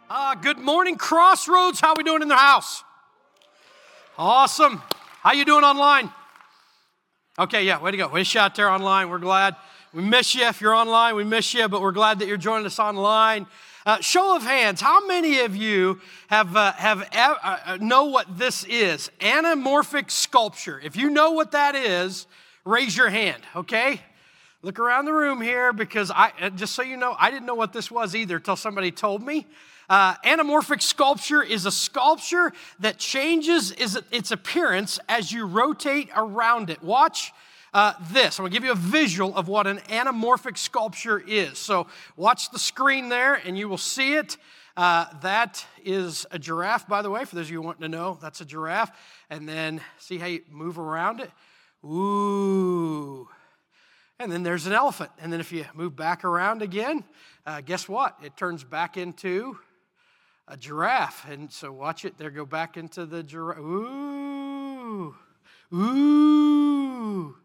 Good morning, Crossroads. How we doing in the house? Awesome. How you doing online? Okay, yeah, way to go. Way to shout there online. We're glad. We miss you. If you're online, we miss you, but we're glad that you're joining us online. Show of hands, how many of you have know what this is? Anamorphic sculpture. If you know what that is, raise your hand, okay? Look around the room here because just so you know, I didn't know what this was either until somebody told me. Anamorphic sculpture is a sculpture that changes its appearance as you rotate around it. Watch this. I'm going to give you a visual of what an anamorphic sculpture is. So watch the screen there and you will see it. That is a giraffe, by the way, for those of you wanting to know. That's a giraffe. And then see how you move around it? Ooh. And then there's an elephant. And then if you move back around again, guess what? It turns back into a giraffe. And so watch it there, go back into the giraffe. Ooh. Ooh.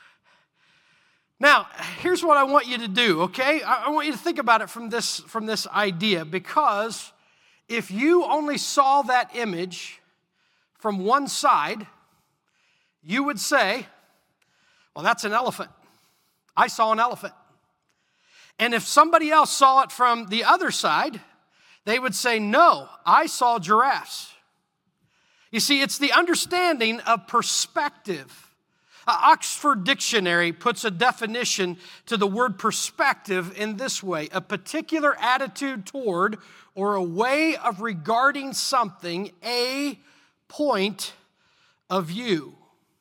Now, here's what I want you to do, okay? I want you to think about it from this idea, because if you only saw that image from one side, you would say, well, that's an elephant. I saw an elephant. And if somebody else saw it from the other side, they would say, no, I saw giraffes. You see, it's the understanding of perspective. Oxford Dictionary puts a definition to the word perspective in this way: a particular attitude toward or a way of regarding something, a point of view.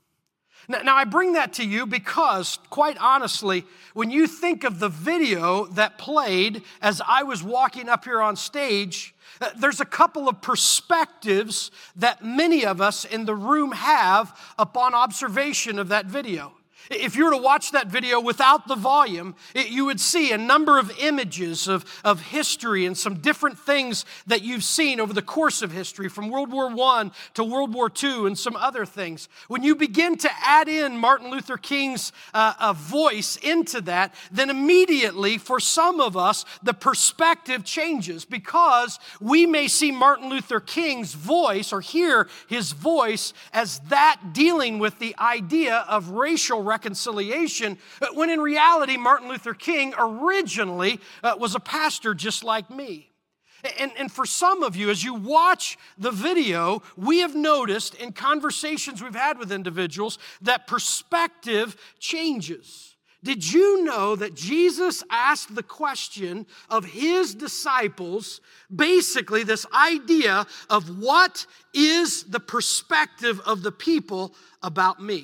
Now, I bring that to you because, quite honestly, when you think of the video that played as I was walking up here on stage, there's a couple of perspectives that many of us in the room have upon observation of that video. If you were to watch that video without the volume, you would see a number of images of history and some different things that you've seen over the course of history, from World War I to World War II and some other things. When you begin to add in Martin Luther King's voice into that, then immediately for some of us, the perspective changes, because we may see Martin Luther King's voice or hear his voice as that dealing with the idea of racial reconciliation, when in reality, Martin Luther King originally was a pastor just like me. And for some of you, as you watch the video, we have noticed in conversations we've had with individuals that perspective changes. Did you know that Jesus asked the question of his disciples, basically this idea of what is the perspective of the people about me?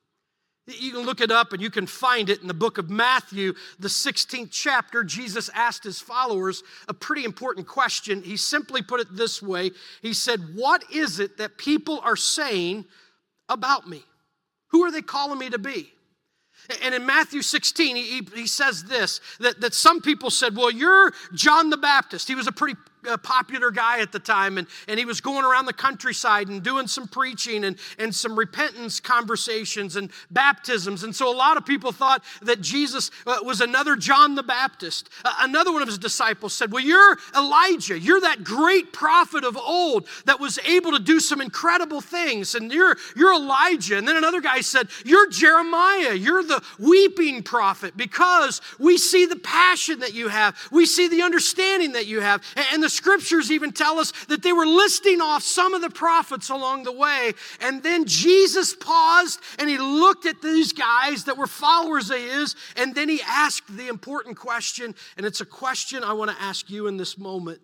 You can look it up and you can find it in the book of Matthew, the 16th chapter. Jesus asked his followers a pretty important question. He simply put it this way. He said, what is it that people are saying about me? Who are they calling me to be? And in Matthew 16, he says this, that some people said, well, you're John the Baptist. He was a pretty popular guy at the time, and he was going around the countryside and doing some preaching and some repentance conversations and baptisms. And so a lot of people thought that Jesus was another John the Baptist. Another one of his disciples said, well, you're Elijah. You're that great prophet of old that was able to do some incredible things, and you're Elijah. And then another guy said, you're Jeremiah. You're the weeping prophet, because we see the passion that you have. We see the understanding that you have. And the scriptures even tell us that they were listing off some of the prophets along the way. And then Jesus paused and he looked at these guys that were followers of his, and then he asked the important question, and it's a question I want to ask you in this moment.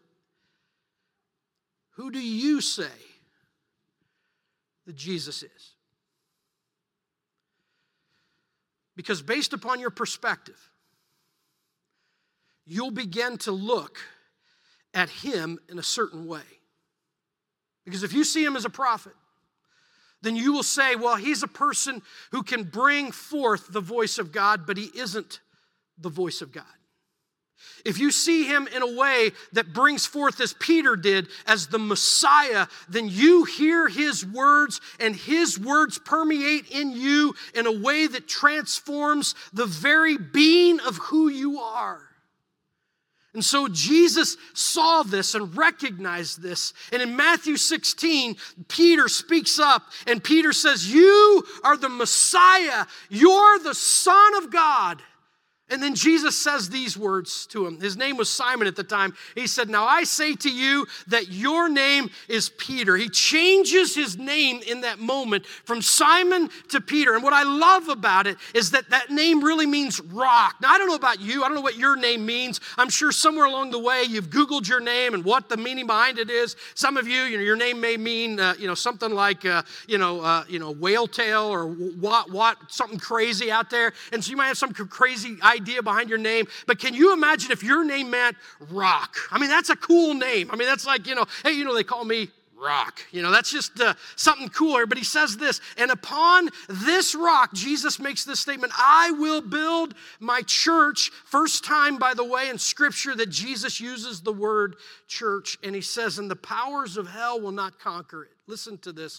Who do you say that Jesus is? Because based upon your perspective, you'll begin to look at him in a certain way. Because if you see him as a prophet, then you will say, well, he's a person who can bring forth the voice of God, but he isn't the voice of God. If you see him in a way that brings forth, as Peter did, as the Messiah, then you hear his words, and his words permeate in you in a way that transforms the very being of who you are. And so Jesus saw this and recognized this. And in Matthew 16, Peter speaks up and Peter says, "You are the Messiah. You're the Son of God." And then Jesus says these words to him. His name was Simon at the time. He said, "Now I say to you that your name is Peter." He changes his name in that moment from Simon to Peter. And what I love about it is that that name really means rock. Now, I don't know about you. I don't know what your name means. I'm sure somewhere along the way you've Googled your name and what the meaning behind it is. Some of you, your name may mean, something like, whale tail or what, something crazy out there. And so you might have some crazy idea behind your name, but can you imagine if your name meant rock? I mean, that's a cool name. I mean, that's like, hey, they call me Rock. That's just something cooler. But he says this, "And upon this rock," Jesus makes this statement, "I will build my church." First time, by the way, in Scripture that Jesus uses the word church. And he says, "And the powers of hell will not conquer it." Listen to this.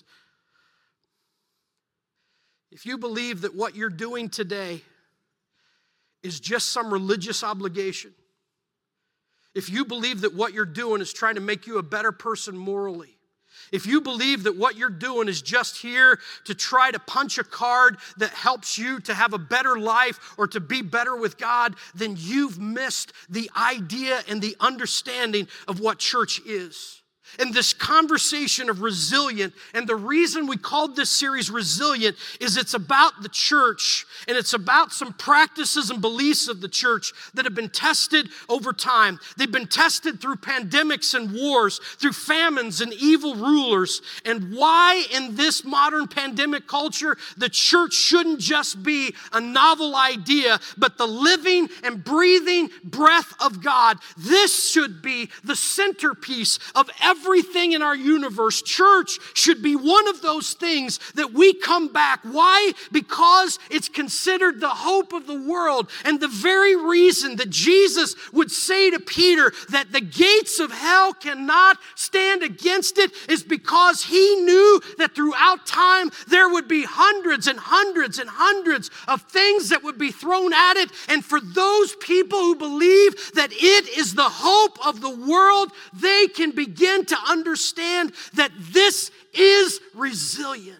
If you believe that what you're doing today is just some religious obligation, if you believe that what you're doing is trying to make you a better person morally, if you believe that what you're doing is just here to try to punch a card that helps you to have a better life or to be better with God, then you've missed the idea and the understanding of what church is. And this conversation of resilient, and the reason we called this series Resilient is it's about the church, and it's about some practices and beliefs of the church that have been tested over time. They've been tested through pandemics and wars, through famines and evil rulers, and why in this modern pandemic culture, the church shouldn't just be a novel idea, but the living and breathing breath of God. This should be the centerpiece of everything in our universe. Church should be one of those things that we come back. Why? Because it's considered the hope of the world. And the very reason that Jesus would say to Peter that the gates of hell cannot stand against it is because he knew that throughout time there would be hundreds and hundreds and hundreds of things that would be thrown at it. And for those people who believe that it is the hope of the world, they can begin to understand that this is resilient.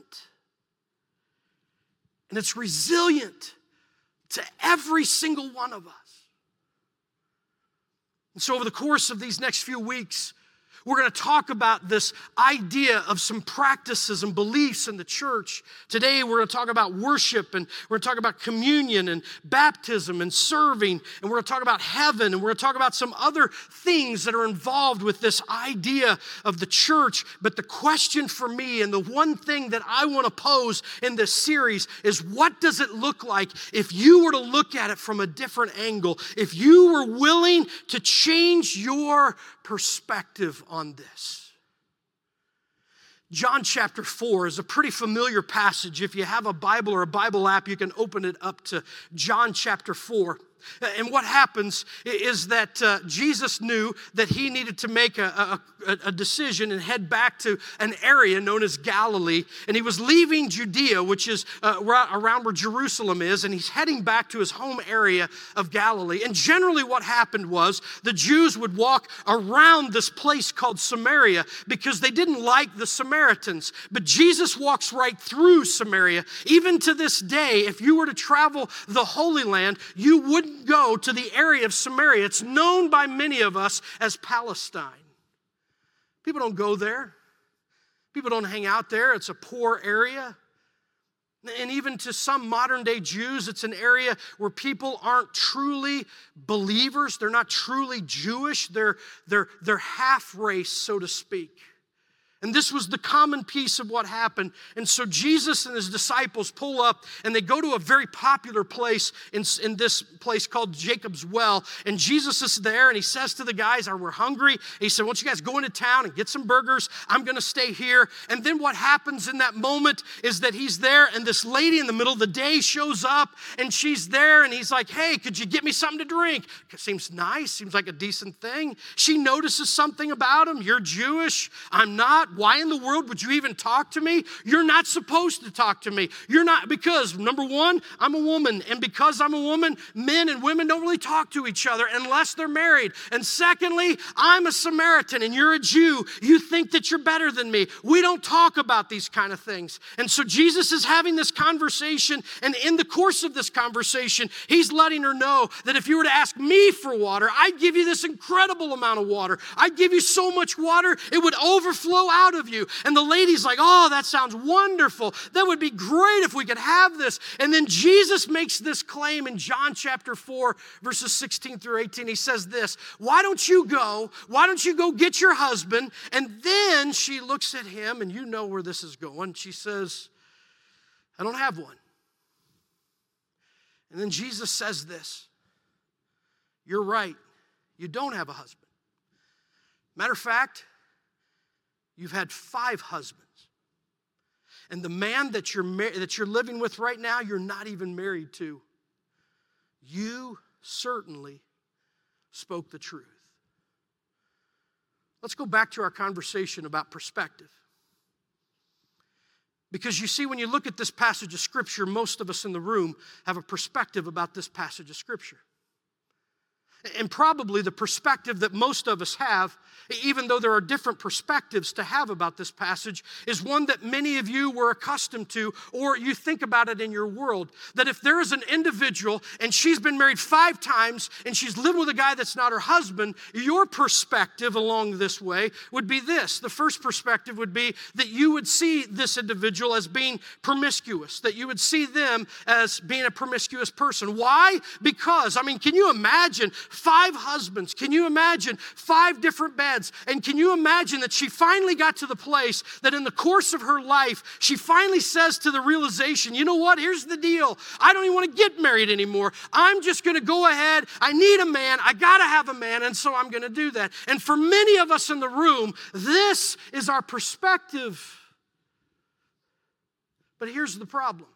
And it's resilient to every single one of us. And so over the course of these next few weeks, we're going to talk about this idea of some practices and beliefs in the church. Today, we're going to talk about worship, and we're going to talk about communion and baptism and serving, and we're going to talk about heaven, and we're going to talk about some other things that are involved with this idea of the church. But the question for me, and the one thing that I want to pose in this series, is what does it look like if you were to look at it from a different angle, if you were willing to change your perspective on this? John chapter 4 is a pretty familiar passage. If you have a Bible or a Bible app, you can open it up to John chapter 4. And what happens is that Jesus knew that he needed to make a decision and head back to an area known as Galilee. And he was leaving Judea, which is around where Jerusalem is, and he's heading back to his home area of Galilee. And generally what happened was the Jews would walk around this place called Samaria because they didn't like the Samaritans. But Jesus walks right through Samaria. Even to this day, if you were to travel the Holy Land, you wouldn't go to the area of Samaria. It's known by many of us as Palestine. People don't go there. People don't hang out there. It's a poor area. And even to some modern day Jews, it's an area where people aren't truly believers. They're not truly Jewish. They're half race, so to speak. And this was the common piece of what happened. And so Jesus and his disciples pull up, and they go to a very popular place in this place called Jacob's Well. And Jesus is there, and he says to the guys, we're hungry. And he said, "Why don't you guys go into town and get some burgers? I'm going to stay here." And then what happens in that moment is that he's there, and this lady in the middle of the day shows up, and she's there, and he's like, "Hey, could you get me something to drink?" Seems nice, seems like a decent thing. She notices something about him. "You're Jewish, I'm not. not? Why in the world would you even talk to me? You're not supposed to talk to me. You're not, because number one, I'm a woman. And because I'm a woman, men and women don't really talk to each other unless they're married. And secondly, I'm a Samaritan and you're a Jew. You think that you're better than me. We don't talk about these kind of things. And so Jesus is having this conversation, and in the course of this conversation, he's letting her know that if you were to ask me for water, I'd give you this incredible amount of water. I'd give you so much water, it would overflow out of you. And the lady's like, oh, that sounds wonderful. That would be great if we could have this. And then Jesus makes this claim in John chapter 4, verses 16 through 18. He says this, why don't you go get your husband? And then she looks at him, and you know where this is going. She says, I don't have one. And then Jesus says this, you're right, you don't have a husband. Matter of fact, you've had 5 husbands. And the man that you're living with right now, you're not even married to. You certainly spoke the truth. Let's go back to our conversation about perspective. Because you see, when you look at this passage of Scripture, most of us in the room have a perspective about this passage of Scripture. And probably the perspective that most of us have, even though there are different perspectives to have about this passage, is one that many of you were accustomed to, or you think about it in your world. That if there is an individual and she's been married 5 times and she's living with a guy that's not her husband, your perspective along this way would be this. The first perspective would be that you would see this individual as being promiscuous, that you would see them as being a promiscuous person. Why? Because, can you imagine 5 husbands? Can you imagine 5 different beds? And can you imagine that she finally got to the place that in the course of her life, she finally says to the realization, you know what, here's the deal. I don't even want to get married anymore. I'm just going to go ahead. I need a man. I got to have a man, and so I'm going to do that. And for many of us in the room, this is our perspective. But here's the problem.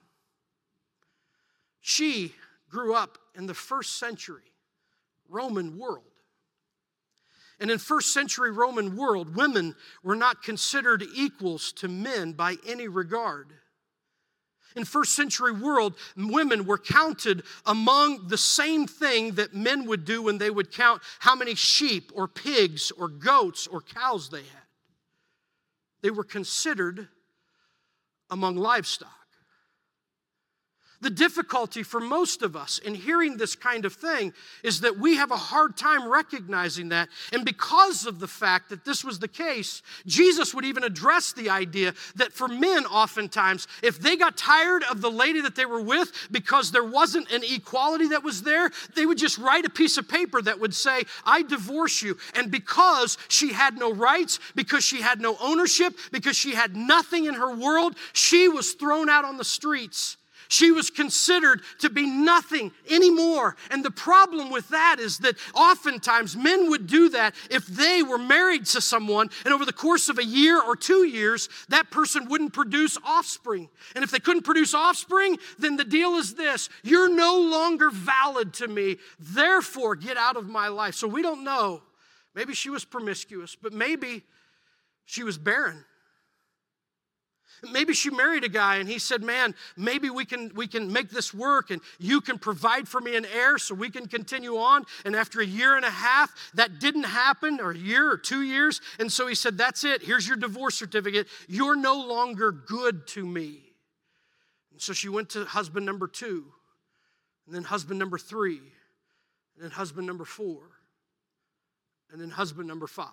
She grew up in the first century Roman world. And in first century Roman world, women were not considered equals to men by any regard. In first century world, women were counted among the same thing that men would do when they would count how many sheep or pigs or goats or cows they had. They were considered among livestock. The difficulty for most of us in hearing this kind of thing is that we have a hard time recognizing that. And because of the fact that this was the case, Jesus would even address the idea that for men oftentimes, if they got tired of the lady that they were with because there wasn't an equality that was there, they would just write a piece of paper that would say, I divorce you. And because she had no rights, because she had no ownership, because she had nothing in her world, she was thrown out on the streets. She was considered to be nothing anymore. And the problem with that is that oftentimes men would do that if they were married to someone and over the course of a year or 2 years, that person wouldn't produce offspring. And if they couldn't produce offspring, then the deal is this: you're no longer valid to me, therefore get out of my life. So we don't know. Maybe she was promiscuous, but maybe she was barren. Maybe she married a guy and he said, man, maybe we can make this work and you can provide for me an heir so we can continue on. And after a year and a half, that didn't happen, or a year or 2 years. And so he said, that's it. Here's your divorce certificate. You're no longer good to me. And so she went to husband number 2, and then husband number 3, and then husband number 4, and then husband number 5.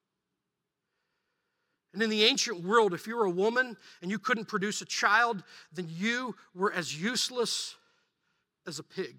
And in the ancient world, if you were a woman and you couldn't produce a child, then you were as useless as a pig.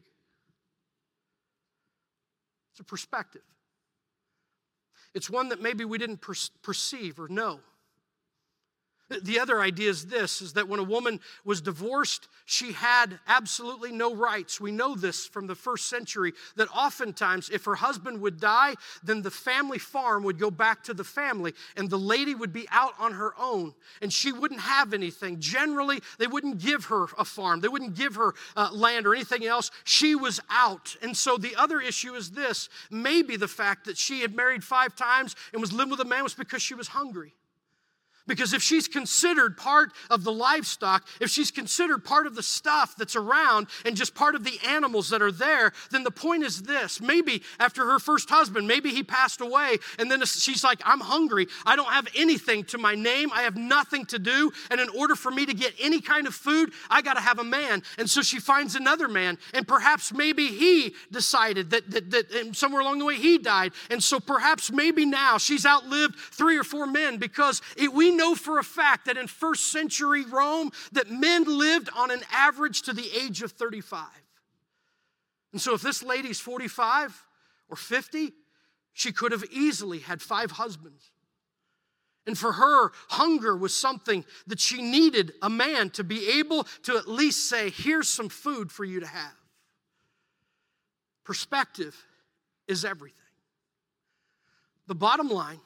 It's a perspective. It's one that maybe we didn't perceive or know. The other idea is this, is that when a woman was divorced, she had absolutely no rights. We know this from the first century, that oftentimes if her husband would die, then the family farm would go back to the family, and the lady would be out on her own, and she wouldn't have anything. Generally, they wouldn't give her a farm. They wouldn't give her land or anything else. She was out. And so the other issue is this: maybe the fact that she had married 5 times and was living with a man was because she was hungry. Because if she's considered part of the livestock, if she's considered part of the stuff that's around and just part of the animals that are there, then the point is this. Maybe after her first husband, maybe he passed away, and then she's like, I'm hungry. I don't have anything to my name. I have nothing to do. And in order for me to get any kind of food, I got to have a man. And so she finds another man, and perhaps maybe he decided that somewhere along the way he died. And so perhaps maybe now she's outlived 3 or 4 men, because we know for a fact that in first century Rome that men lived on an average to the age of 35. And so if this lady's 45 or 50, she could have easily had 5 husbands. And for her, hunger was something that she needed a man to be able to at least say, here's some food for you to have. Perspective is everything. The bottom line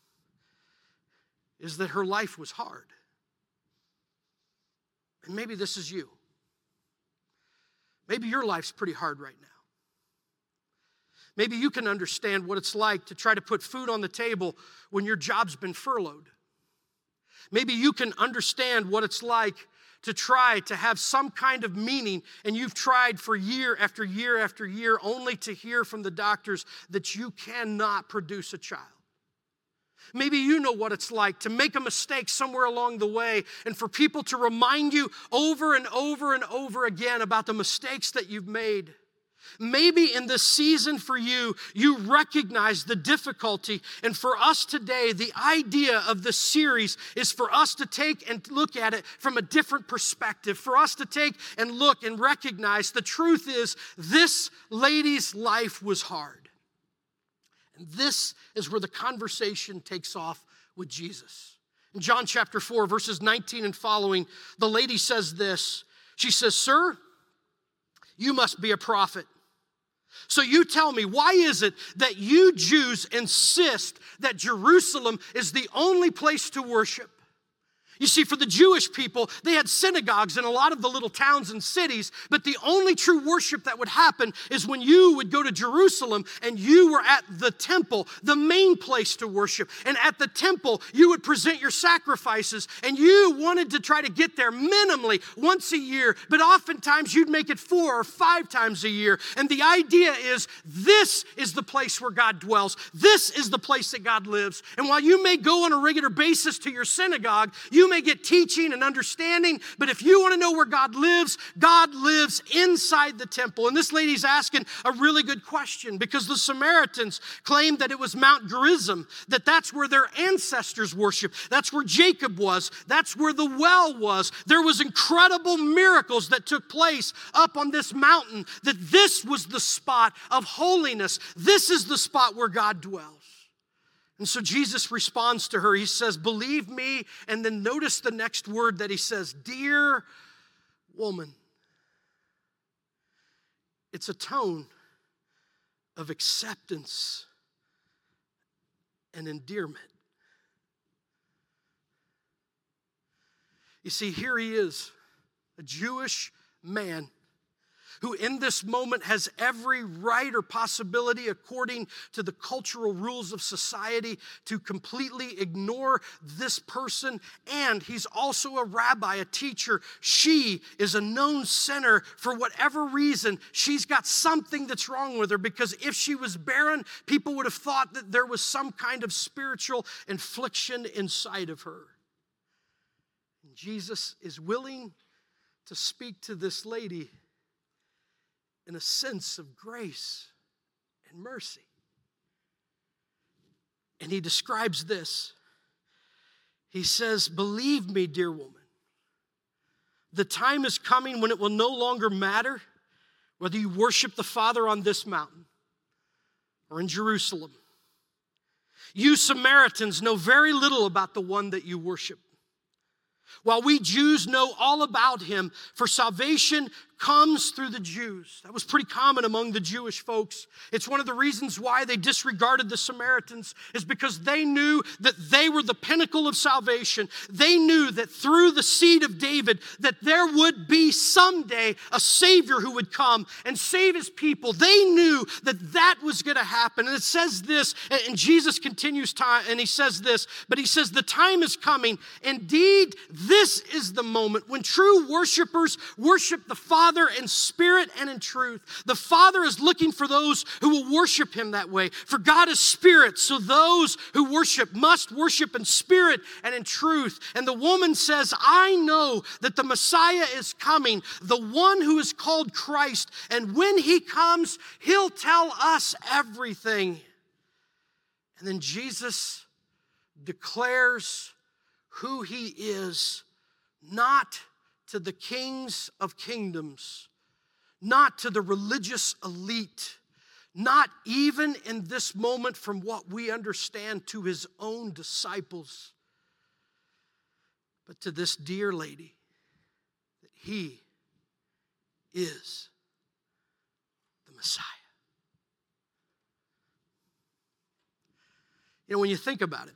is that her life was hard. And maybe this is you. Maybe your life's pretty hard right now. Maybe you can understand what it's like to try to put food on the table when your job's been furloughed. Maybe you can understand what it's like to try to have some kind of meaning, and you've tried for year after year after year only to hear from the doctors that you cannot produce a child. Maybe you know what it's like to make a mistake somewhere along the way and for people to remind you over and over and over again about the mistakes that you've made. Maybe in this season for you, you recognize the difficulty. And for us today, the idea of this series is for us to take and look at it from a different perspective. For us to take and look and recognize the truth is this lady's life was hard. And this is where the conversation takes off with Jesus. In John chapter 4, verses 19 and following, the lady says this. She says, "Sir, you must be a prophet. So you tell me, why is it that you Jews insist that Jerusalem is the only place to worship?" You see, for the Jewish people, they had synagogues in a lot of the little towns and cities, but the only true worship that would happen is when you would go to Jerusalem and you were at the temple, the main place to worship. And at the temple, you would present your sacrifices, and you wanted to try to get there minimally once a year, but oftentimes you'd make it 4 or 5 times a year. And the idea is, this is the place where God dwells. This is the place that God lives. And while you may go on a regular basis to your synagogue, you may get teaching and understanding, but if you want to know where God lives inside the temple. And this lady's asking a really good question, because the Samaritans claimed that it was Mount Gerizim, that's where their ancestors worshiped. That's where Jacob was. That's where the well was. There was incredible miracles that took place up on this mountain, that this was the spot of holiness. This is the spot where God dwells. And so Jesus responds to her. He says, "Believe me," and then notice the next word that he says, "Dear woman." It's a tone of acceptance and endearment. You see, here he is, a Jewish man who in this moment has every right or possibility, according to the cultural rules of society, to completely ignore this person. And he's also a rabbi, a teacher. She is a known sinner. For whatever reason, she's got something that's wrong with her, because if she was barren, people would have thought that there was some kind of spiritual affliction inside of her. And Jesus is willing to speak to this lady in a sense of grace and mercy. And he describes this. He says, "Believe me, dear woman, the time is coming when it will no longer matter whether you worship the Father on this mountain or in Jerusalem. You Samaritans know very little about the one that you worship, while we Jews know all about him, for salvation comes through the Jews. That was pretty common among the Jewish folks. It's one of the reasons why they disregarded the Samaritans, is because they knew that they were the pinnacle of salvation. They knew that through the seed of David, that there would be someday a Savior who would come and save his people. They knew that that was going to happen. And it says this, and Jesus continues time, and he says this, but he says, the time is coming. Indeed, this is the moment when true worshipers worship the Father in spirit and in truth. The Father is looking for those who will worship him that way. For God is spirit, so those who worship must worship in spirit and in truth. And the woman says, I know that the Messiah is coming, the one who is called Christ. And when he comes, he'll tell us everything. And then Jesus declares who he is, not to the kings of kingdoms, not to the religious elite, not even in this moment from what we understand to his own disciples, but to this dear lady, that he is the Messiah. You know, when you think about it,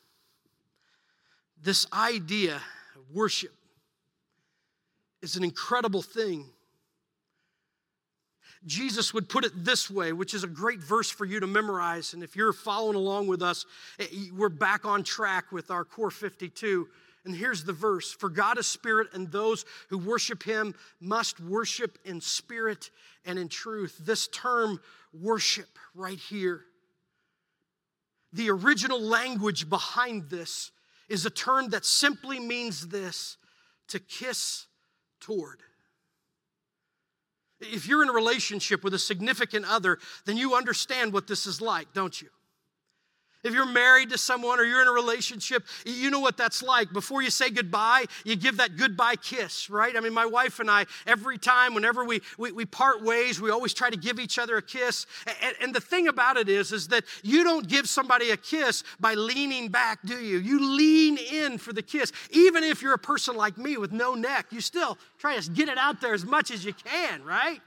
this idea of worship is an incredible thing. Jesus would put it this way, which is a great verse for you to memorize. And if you're following along with us, we're back on track with our Core 52. And here's the verse. For God is spirit, and those who worship him must worship in spirit and in truth. This term, worship, right here, the original language behind this is a term that simply means this: to kiss toward. If you're in a relationship with a significant other, then you understand what this is like, don't you? If you're married to someone or you're in a relationship, you know what that's like. Before you say goodbye, you give that goodbye kiss, right? I mean, my wife and I, every time, whenever we part ways, we always try to give each other a kiss. And the thing about it is that you don't give somebody a kiss by leaning back, do you? You lean in for the kiss. Even if you're a person like me with no neck, you still try to get it out there as much as you can, right?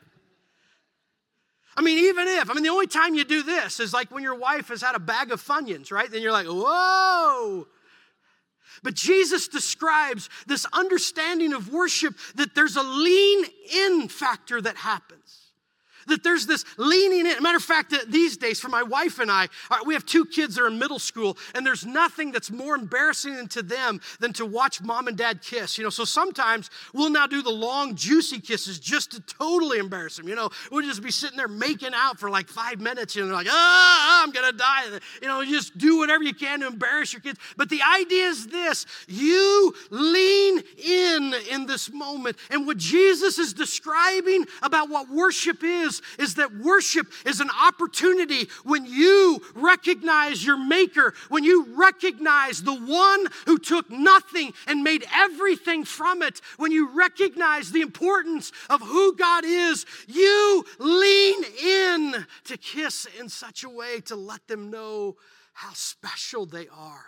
I mean, the only time you do this is like when your wife has had a bag of Funyuns, right? Then you're like, whoa. But Jesus describes this understanding of worship, that there's a lean-in factor that happens. That there's this leaning in. Matter of fact, these days for my wife and I, we have 2 kids that are in middle school, and there's nothing that's more embarrassing to them than to watch mom and dad kiss. You know, so sometimes we'll now do the long, juicy kisses just to totally embarrass them. You know, we'll just be sitting there making out for like 5 minutes, and they're like, I'm gonna die. You know, you just do whatever you can to embarrass your kids. But the idea is this: you lean in this moment. And what Jesus is describing about what worship is that worship is an opportunity when you recognize your maker, when you recognize the one who took nothing and made everything from it, when you recognize the importance of who God is, you lean in to kiss in such a way to let them know how special they are.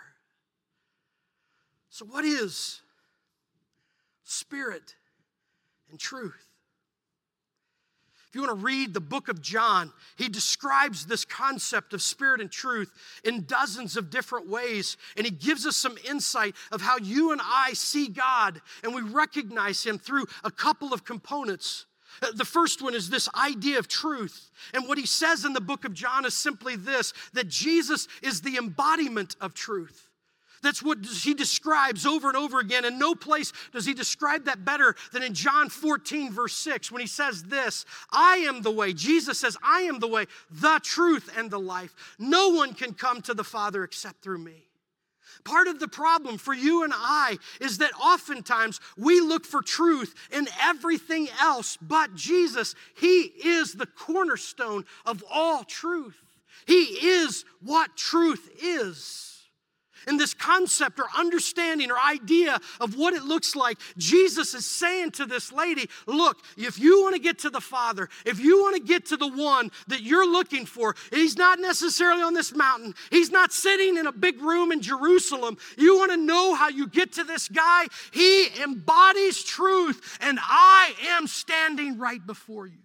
So what is spirit and truth? If you want to read the book of John, he describes this concept of spirit and truth in dozens of different ways. And he gives us some insight of how you and I see God, and we recognize him through a couple of components. The first one is this idea of truth. And what he says in the book of John is simply this: that Jesus is the embodiment of truth. That's what he describes over and over again. And no place does he describe that better than in John 14, verse 6, when he says this: I am the way. Jesus says, I am the way, the truth, and the life. No one can come to the Father except through me. Part of the problem for you and I is that oftentimes we look for truth in everything else but Jesus. He is the cornerstone of all truth. He is what truth is. And this concept or understanding or idea of what it looks like, Jesus is saying to this lady, look, if you want to get to the Father, if you want to get to the one that you're looking for, he's not necessarily on this mountain. He's not sitting in a big room in Jerusalem. You want to know how you get to this guy? He embodies truth, and I am standing right before you.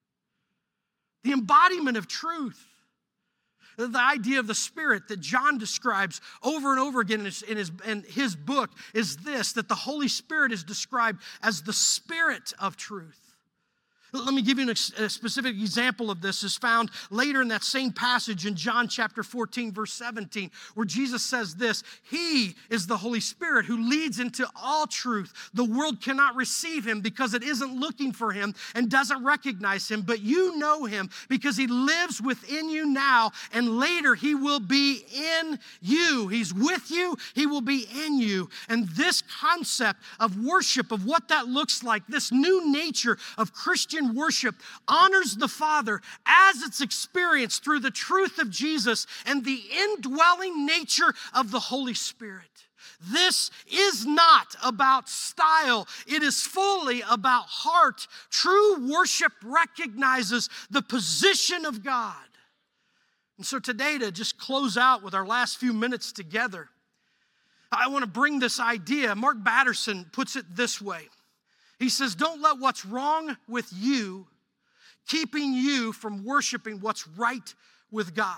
The embodiment of truth. The idea of the Spirit that John describes over and over again in his book is this, that the Holy Spirit is described as the Spirit of truth. Let me give you a specific example of this. Is found later in that same passage in John chapter 14, verse 17, where Jesus says this, he is the Holy Spirit who leads into all truth. The world cannot receive him because it isn't looking for him and doesn't recognize him, but you know him because he lives within you now, and later he will be in you. He's with you, he will be in you. And this concept of worship, of what that looks like, this new nature of Christian worship honors the Father as it's experienced through the truth of Jesus and the indwelling nature of the Holy Spirit. This is not about style. It is fully about heart. True worship recognizes the position of God. And so today, to just close out with our last few minutes together, I want to bring this idea. Mark Batterson puts it this way. He says, don't let what's wrong with you keeping you from worshiping what's right with God.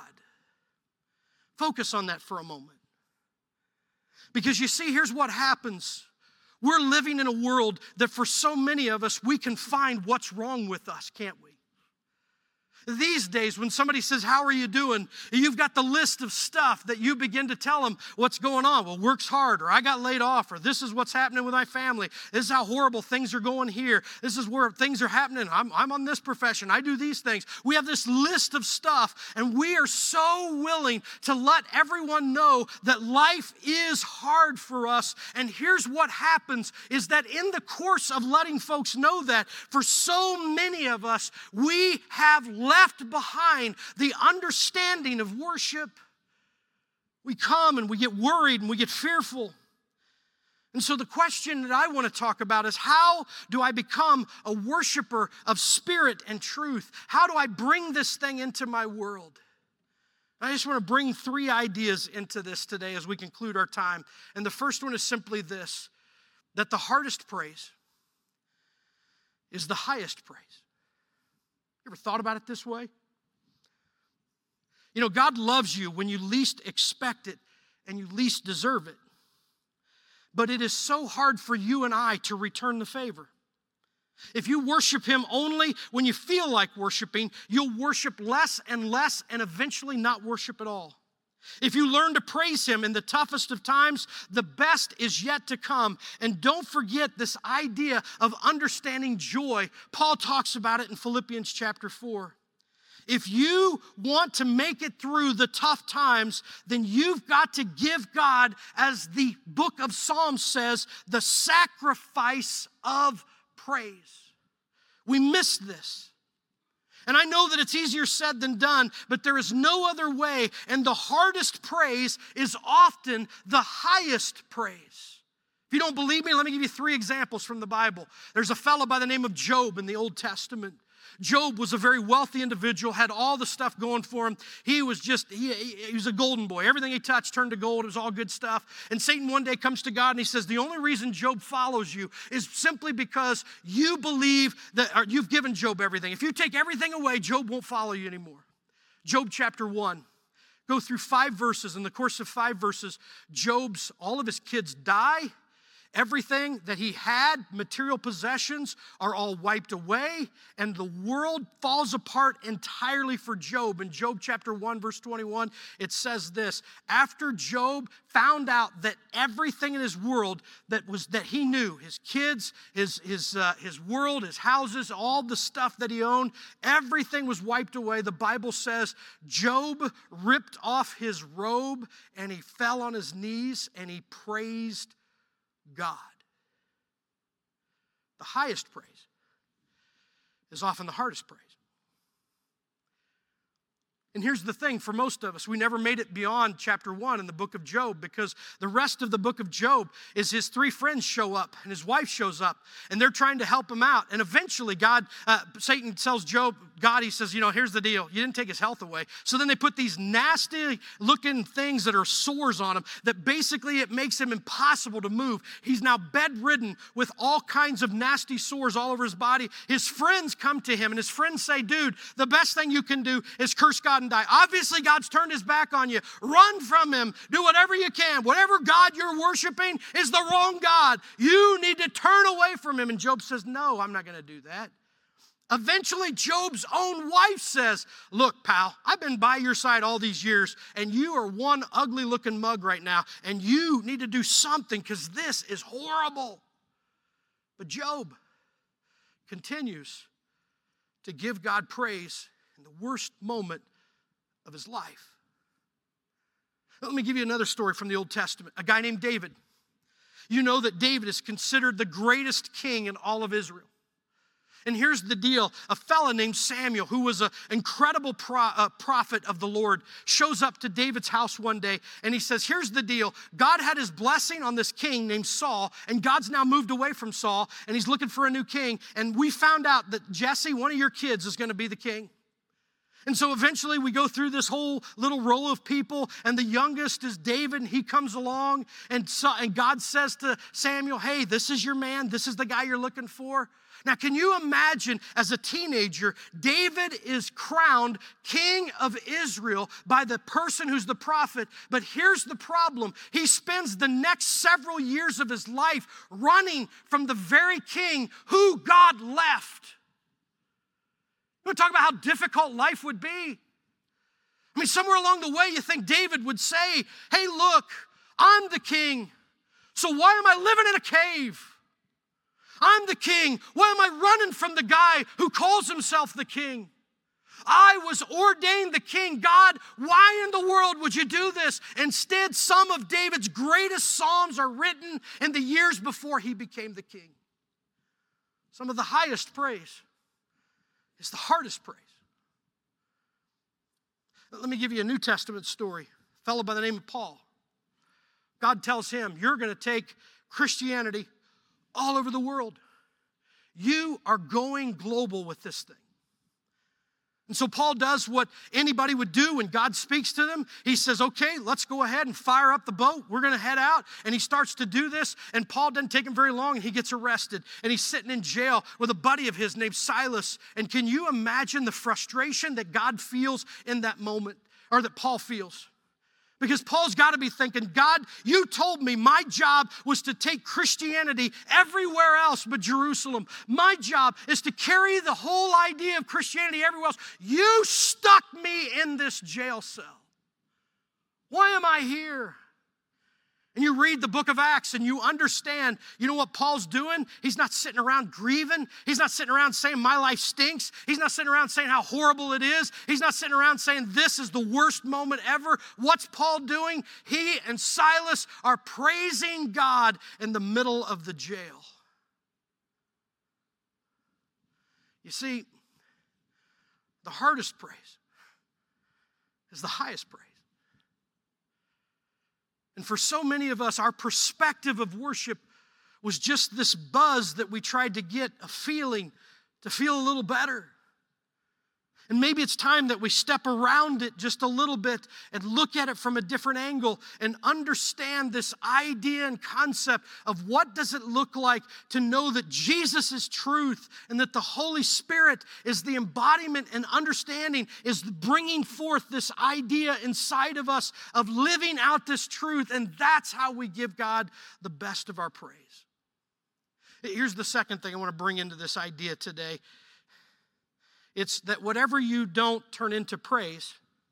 Focus on that for a moment. Because you see, here's what happens. We're living in a world that for so many of us, we can find what's wrong with us, can't we? These days, when somebody says, how are you doing? You've got the list of stuff that you begin to tell them what's going on. Well, work's hard, or I got laid off, or this is what's happening with my family. This is how horrible things are going here. This is where things are happening. I'm on this profession. I do these things. We have this list of stuff, and we are so willing to let everyone know that life is hard for us. And here's what happens is that in the course of letting folks know that, for so many of us, we have left behind the understanding of worship. We come and we get worried and we get fearful. And so the question that I want to talk about is, how do I become a worshiper of spirit and truth? How do I bring this thing into my world? I just want to bring 3 ideas into this today as we conclude our time. And the first one is simply this, that the hardest praise is the highest praise. You ever thought about it this way? You know, God loves you when you least expect it and you least deserve it. But it is so hard for you and I to return the favor. If you worship him only when you feel like worshiping, you'll worship less and less and eventually not worship at all. If you learn to praise him in the toughest of times, the best is yet to come. And don't forget this idea of understanding joy. Paul talks about it in Philippians chapter 4. If you want to make it through the tough times, then you've got to give God, as the book of Psalms says, the sacrifice of praise. We miss this. And I know that it's easier said than done, but there is no other way. And the hardest praise is often the highest praise. If you don't believe me, let me give you 3 examples from the Bible. There's a fellow by the name of Job in the Old Testament. Job was a very wealthy individual, had all the stuff going for him. He was a golden boy. Everything he touched turned to gold. It was all good stuff. And Satan one day comes to God and he says, the only reason Job follows you is simply because you believe that, or you've given Job everything. If you take everything away, Job won't follow you anymore. Job chapter 1. Go through 5 verses. In the course of 5 verses, all of his kids die. Everything that he had, material possessions, are all wiped away, and the world falls apart entirely for Job. In Job chapter 1, verse 21, it says this: after Job found out that everything in his world that he knew, his kids, his world, his houses, all the stuff that he owned, everything was wiped away. The Bible says Job ripped off his robe and he fell on his knees and he praised God. The highest praise is often the hardest praise. And here's the thing, for most of us, we never made it beyond chapter 1 in the book of Job, because the rest of the book of Job is his 3 friends show up and his wife shows up and they're trying to help him out. And eventually Satan tells Job, he says, here's the deal. You didn't take his health away. So then they put these nasty looking things that are sores on him that basically it makes him impossible to move. He's now bedridden with all kinds of nasty sores all over his body. His friends come to him and his friends say, dude, the best thing you can do is curse God and die. Obviously, God's turned his back on you. Run from him. Do whatever you can. Whatever God you're worshiping is the wrong God. You need to turn away from him. And Job says, no, I'm not going to do that. Eventually, Job's own wife says, look, pal, I've been by your side all these years, and you are one ugly-looking mug right now, and you need to do something because this is horrible. But Job continues to give God praise in the worst moment of his life. Let me give you another story from the Old Testament. A guy named David. You know that David is considered the greatest king in all of Israel. And here's the deal. A fella named Samuel, who was an incredible prophet of the Lord, shows up to David's house one day, and he says, here's the deal. God had his blessing on this king named Saul, and God's now moved away from Saul, and he's looking for a new king. And we found out that Jesse, one of your kids, is going to be the king. And so eventually we go through this whole little row of people, and the youngest is David, and he comes along, and God says to Samuel, hey, this is your man, this is the guy you're looking for. Now, can you imagine as a teenager, David is crowned king of Israel by the person who's the prophet, but here's the problem. He spends the next several years of his life running from the very king who God left. You want to talk about how difficult life would be? I mean, somewhere along the way, you think David would say, hey, look, I'm the king, so why am I living in a cave? I'm the king. Why am I running from the guy who calls himself the king? I was ordained the king. God, why in the world would you do this? Instead, some of David's greatest psalms are written in the years before he became the king. Some of the highest praise is the hardest praise. Let me give you a New Testament story. A fellow by the name of Paul. God tells him, you're going to take Christianity all over the world. You are going global with this thing. And so Paul does what anybody would do when God speaks to them. He says, okay, let's go ahead and fire up the boat. We're going to head out. And he starts to do this. And Paul doesn't take him very long, and he gets arrested. And he's sitting in jail with a buddy of his named Silas. And can you imagine the frustration that God feels in that moment, or that Paul feels? Because Paul's got to be thinking, God, you told me my job was to take Christianity everywhere else but Jerusalem. My job is to carry the whole idea of Christianity everywhere else. You stuck me in this jail cell. Why am I here? And you read the book of Acts and you understand, you know what Paul's doing? He's not sitting around grieving. He's not sitting around saying my life stinks. He's not sitting around saying how horrible it is. He's not sitting around saying this is the worst moment ever. What's Paul doing? He and Silas are praising God in the middle of the jail. You see, the hardest praise is the highest praise. And for so many of us, our perspective of worship was just this buzz that we tried to get a feeling to feel a little better. And maybe it's time that we step around it just a little bit and look at it from a different angle and understand this idea and concept of what does it look like to know that Jesus is truth and that the Holy Spirit is the embodiment and understanding, is bringing forth this idea inside of us of living out this truth, and that's how we give God the best of our praise. Here's the second thing I want to bring into this idea today. It's that whatever you don't turn into praise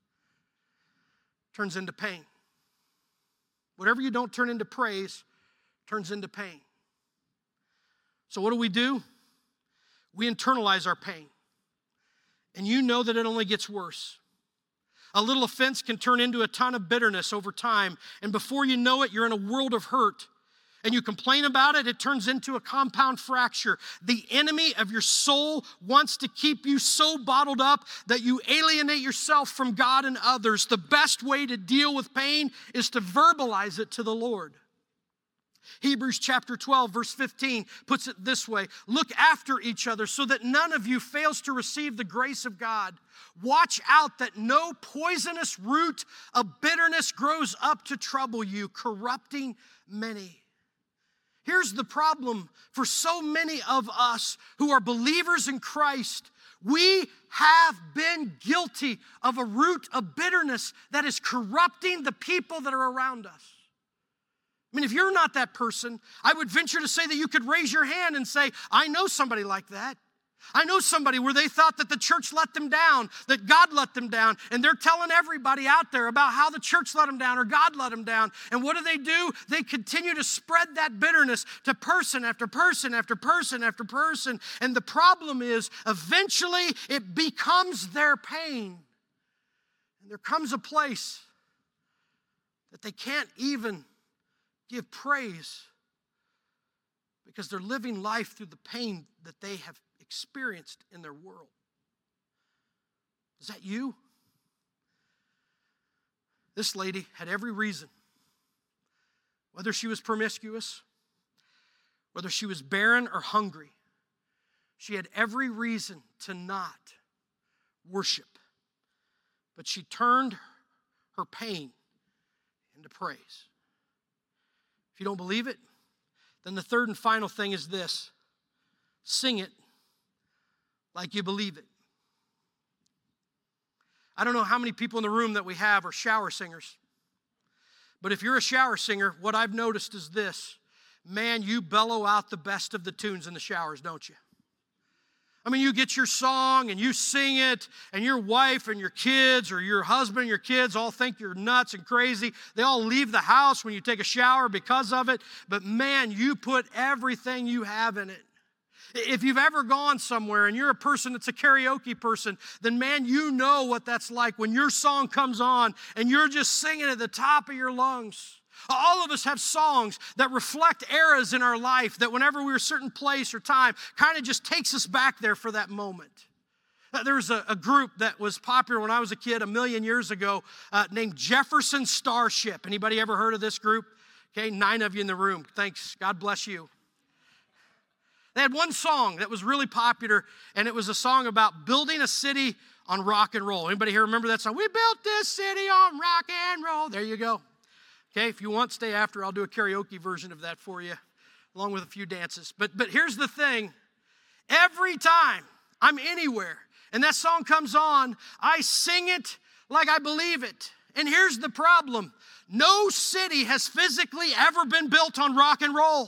turns into pain. Whatever you don't turn into praise turns into pain. So what do? We internalize our pain. And you know that it only gets worse. A little offense can turn into a ton of bitterness over time. And before you know it, you're in a world of hurt. and you complain about it, it turns into a compound fracture. The enemy of your soul wants to keep you so bottled up that you alienate yourself from God and others. The best way to deal with pain is to verbalize it to the Lord. Hebrews chapter 12, verse 15 puts it this way: look after each other so that none of you fails to receive the grace of God. Watch out that no poisonous root of bitterness grows up to trouble you, corrupting many. Here's the problem for so many of us who are believers in Christ. We have been guilty of a root of bitterness that is corrupting the people that are around us. I mean, if you're not that person, I would venture to say that you could raise your hand and say, I know somebody like that. I know somebody where they thought that the church let them down, that God let them down, and they're telling everybody out there about how the church let them down or God let them down. And what do? They continue to spread that bitterness to person after person after person after person. And the problem is, eventually it becomes their pain. And there comes a place that they can't even give praise because they're living life through the pain that they have experienced in their world. Is that you? This lady had every reason, whether she was promiscuous, whether she was barren or hungry, she had every reason to not worship. But she turned her pain into praise. If you don't believe it, then the third and final thing is this: sing it like you believe it. I don't know how many people in the room that we have are shower singers. But if you're a shower singer, what I've noticed is this: man, you bellow out the best of the tunes in the showers, don't you? I mean, you get your song and you sing it, and your wife and your kids or your husband and your kids all think you're nuts and crazy. They all leave the house when you take a shower because of it. But man, you put everything you have in it. If you've ever gone somewhere and you're a person that's a karaoke person, then man, you know what that's like when your song comes on and you're just singing at the top of your lungs. All of us have songs that reflect eras in our life that whenever we're a certain place or time, kind of just takes us back there for that moment. There was a group that was popular when I was a kid 1,000,000 years ago named Jefferson Starship. Anybody ever heard of this group? Okay, 9 of you in the room. Thanks. God bless you. They had one song that was really popular, and it was a song about building a city on rock and roll. Anybody here remember that song? We built this city on rock and roll. There you go. Okay, if you want, stay after. I'll do a karaoke version of that for you, along with a few dances. But here's the thing. Every time I'm anywhere and that song comes on, I sing it like I believe it. And here's the problem. No city has physically ever been built on rock and roll.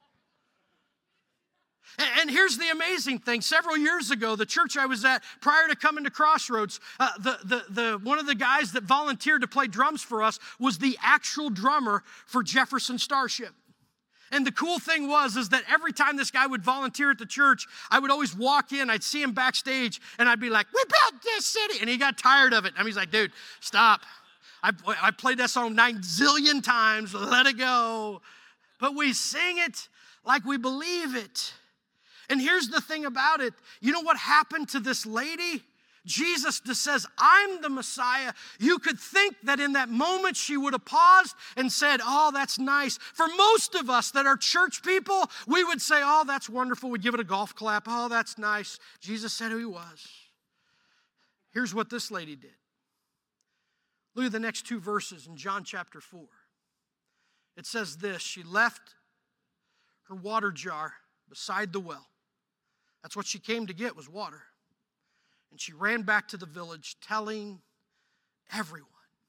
And here's the amazing thing. Several years ago, the church I was at, prior to coming to Crossroads, one of the guys that volunteered to play drums for us was the actual drummer for Jefferson Starship. And the cool thing is that every time this guy would volunteer at the church, I would always walk in, I'd see him backstage, and I'd be like, we built this city. And he got tired of it. I mean, he's like, dude, stop. I played that song 9 zillion times. Let it go. But we sing it like we believe it. And here's the thing about it. You know what happened to this lady? Jesus just says, I'm the Messiah. You could think that in that moment she would have paused and said, oh, that's nice. For most of us that are church people, we would say, oh, that's wonderful. We'd give it a golf clap. Oh, that's nice. Jesus said who he was. Here's what this lady did. Look at the next 2 verses in John chapter 4. It says this: she left her water jar beside the well. That's what she came to get, was water. And she ran back to the village telling everyone.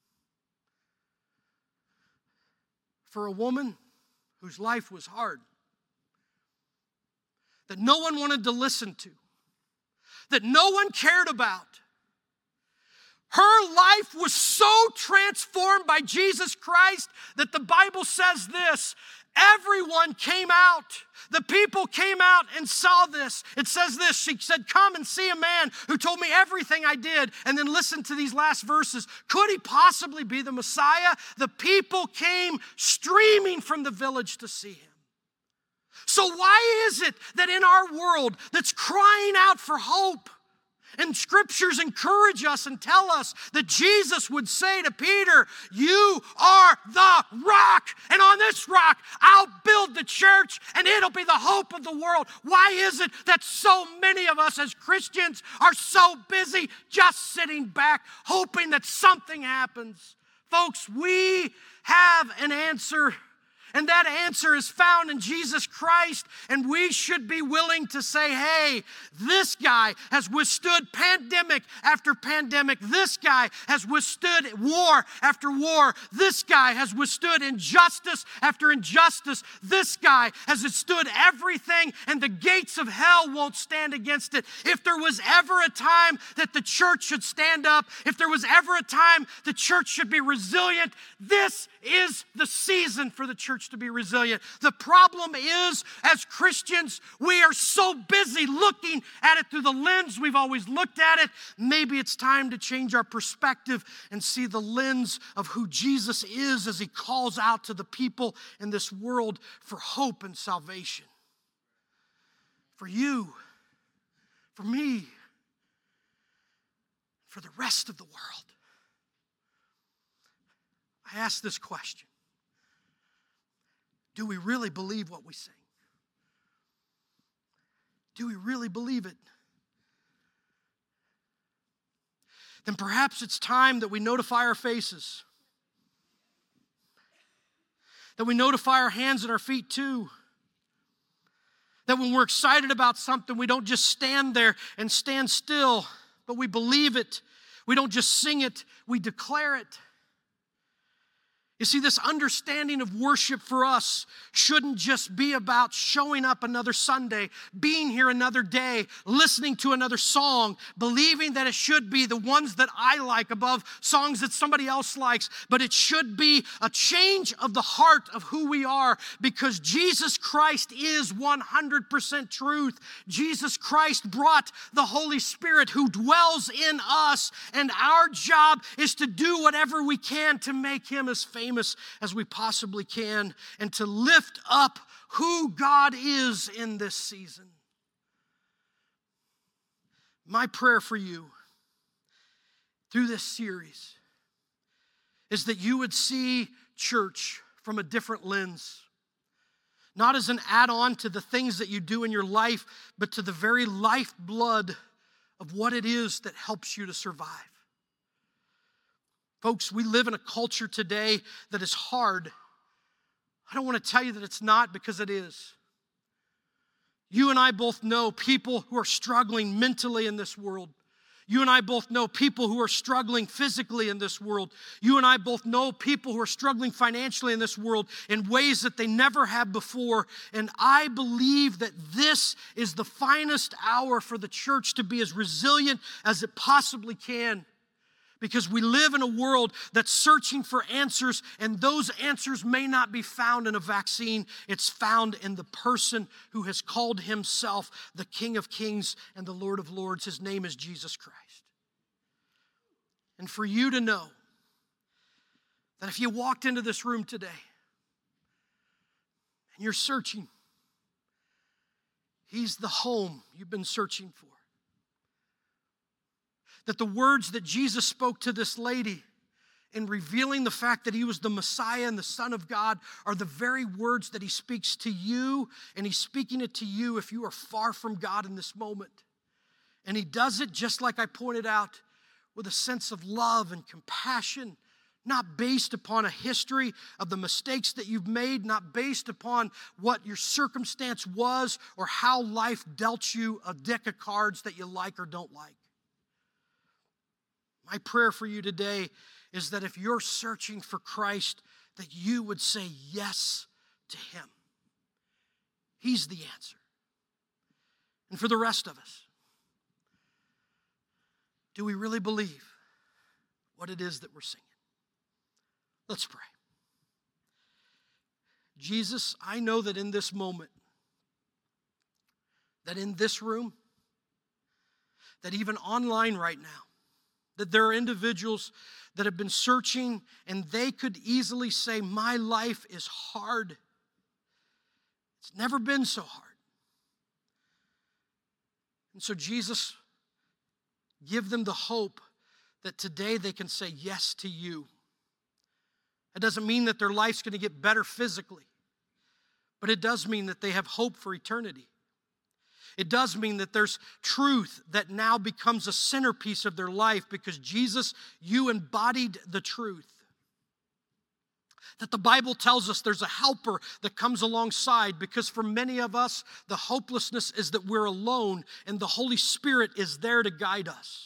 For a woman whose life was hard, that no one wanted to listen to, that no one cared about, her life was so transformed by Jesus Christ that the Bible says this: everyone came out. The people came out and saw this. It says this. She said, come and see a man who told me everything I did. And then listen to these last verses. Could he possibly be the Messiah? The people came streaming from the village to see him. So why is it that in our world that's crying out for hope, and scriptures encourage us and tell us that Jesus would say to Peter, you are the rock, and on this rock I'll build the church, and it'll be the hope of the world. Why is it that so many of us as Christians are so busy just sitting back, hoping that something happens? Folks, we have an answer. And that answer is found in Jesus Christ, and we should be willing to say, hey, this guy has withstood pandemic after pandemic. This guy has withstood war after war. This guy has withstood injustice after injustice. This guy has withstood everything, and the gates of hell won't stand against it. If there was ever a time that the church should stand up, if there was ever a time the church should be resilient, this is the season for the church to be resilient. The problem is, as Christians, we are so busy looking at it through the lens we've always looked at it. Maybe it's time to change our perspective and see the lens of who Jesus is as he calls out to the people in this world for hope and salvation. For you, for me, for the rest of the world. I ask this question. Do we really believe what we sing? Do we really believe it? Then perhaps it's time that we notify our faces. That we notify our hands and our feet too. That when we're excited about something, we don't just stand there and stand still, but we believe it. We don't just sing it, we declare it. You see, this understanding of worship for us shouldn't just be about showing up another Sunday, being here another day, listening to another song, believing that it should be the ones that I like above songs that somebody else likes, but it should be a change of the heart of who we are, because Jesus Christ is 100% truth. Jesus Christ brought the Holy Spirit who dwells in us, and our job is to do whatever we can to make him as famous as we possibly can and to lift up who God is in this season. My prayer for you through this series is that you would see church from a different lens. Not as an add-on to the things that you do in your life, but to the very lifeblood of what it is that helps you to survive. Folks, we live in a culture today that is hard. I don't want to tell you that it's not, because it is. You and I both know people who are struggling mentally in this world. You and I both know people who are struggling physically in this world. You and I both know people who are struggling financially in this world in ways that they never have before. And I believe that this is the finest hour for the church to be as resilient as it possibly can. Because we live in a world that's searching for answers, and those answers may not be found in a vaccine. It's found in the person who has called himself the King of Kings and the Lord of Lords. His name is Jesus Christ. And for you to know that if you walked into this room today and you're searching, he's the home you've been searching for. That the words that Jesus spoke to this lady in revealing the fact that he was the Messiah and the Son of God are the very words that he speaks to you, and he's speaking it to you if you are far from God in this moment. And he does it, just like I pointed out, with a sense of love and compassion, not based upon a history of the mistakes that you've made, not based upon what your circumstance was or how life dealt you a deck of cards that you like or don't like. My prayer for you today is that if you're searching for Christ, that you would say yes to him. He's the answer. And for the rest of us, do we really believe what it is that we're singing? Let's pray. Jesus, I know that in this moment, that in this room, that even online right now, that there are individuals that have been searching, and they could easily say, my life is hard. It's never been so hard. And so Jesus, give them the hope that today they can say yes to you. It doesn't mean that their life's going to get better physically, but it does mean that they have hope for eternity. It does mean that there's truth that now becomes a centerpiece of their life because Jesus, you embodied the truth. That the Bible tells us there's a helper that comes alongside, because for many of us, the hopelessness is that we're alone and the Holy Spirit is there to guide us.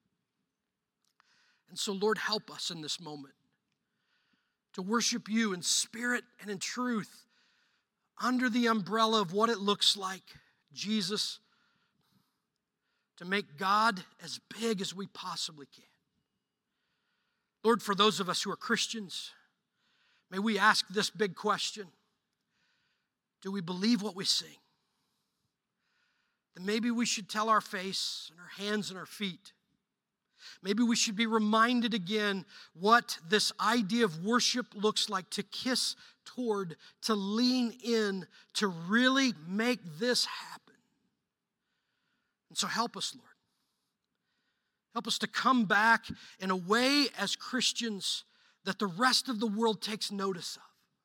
And so, Lord, help us in this moment to worship you in spirit and in truth under the umbrella of what it looks like, Jesus, to make God as big as we possibly can. Lord, for those of us who are Christians, may we ask this big question: do we believe what we sing? Then maybe we should tell our face and our hands and our feet. Maybe we should be reminded again what this idea of worship looks like, to kiss toward, to lean in, to really make this happen. And so help us, Lord. Help us to come back in a way as Christians that the rest of the world takes notice of.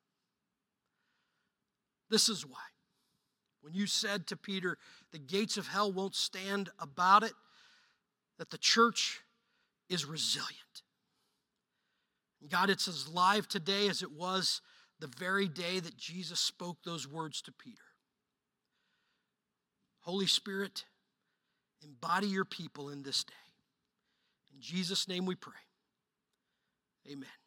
This is why, when you said to Peter, the gates of hell won't stand about it, that the church is resilient. God, it's as live today as it was the very day that Jesus spoke those words to Peter. Holy Spirit, embody your people in this day. In Jesus' name we pray. Amen.